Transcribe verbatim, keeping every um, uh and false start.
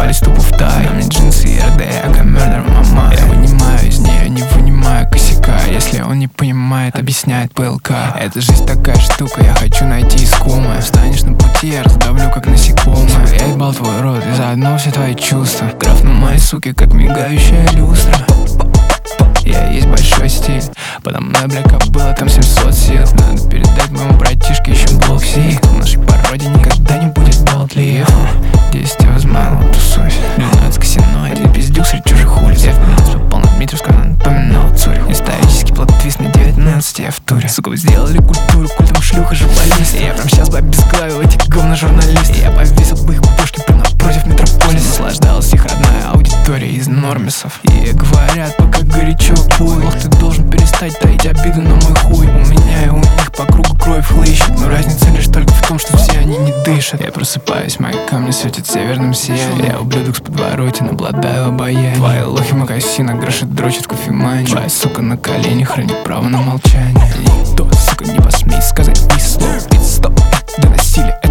остались тупо в тай. На мне джинсы и эр дэ, ага, murder мама. Я вынимаю из нее, не вынимаю косяка. Если он не понимает, объясняет пэ эл ка. Эта жизнь такая штука, я хочу найти искомое. Встанешь на пути, я раздавлю как насекомое. Я ебал твой рот и заодно все твои чувства. Граф на моей суке, как мигающая люстра. Я есть большой стиль, подо мной бляка было там семьсот сил. Надо передать моему братишке еще блок сик. В нашей породе никогда не будет болтлив. Десять возмало, тусуюсь. двенадцать казино, и ты пиздюк среди чужих улиц. Я в пятнадцать попал на Дмитровскую, она напоминала Цюрих. Исторический плот-твист на девятнадцать, я в туре. Сука, вы сделали культуру, культом шлюха журналист. Я прям сейчас бы обезглавил этих говно-журналистов. Я повесил бы их бошки прям напротив метрополиса. Наслаждалась их родная аудитория из нормисов. И говорят, пока горячо пой. Ох, ты должен перестать таить обиду на мой хуй. У меня и у них по кругу кровь хлыщет. Но разница лишь только в том, что все они не дышат. Я просыпаюсь, мои камни светят северным сиянием. Я ублюдок с подворотен, обладаю обаянием. Твои лохи магазина грошит, дрочит кофеманию. Твоя сука на колени хранит право на молчание. Никто, сука, не посмеет сказать ни слова. Стоп, для насилия